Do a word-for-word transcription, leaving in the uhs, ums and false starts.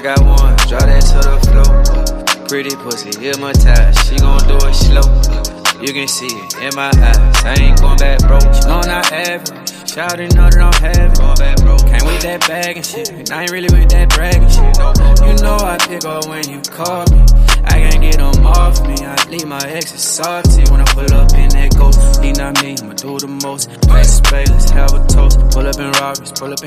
got one, drop that to the floor. Pretty pussy, hypnotized, she gon' do it slow. You can see it in my eyes, I ain't going back broke. No, not average, shawty know that I'm having. Going back broke, came with that bag and shit, and I ain't really with that bragging shit. You know I pick up when you call me, I can't get them off me. I leave my exes salty when I pull up in that ghost. Need not me, I'ma do the most. Pass the spade, let's have a toast. Pull up in Robbers, pull up in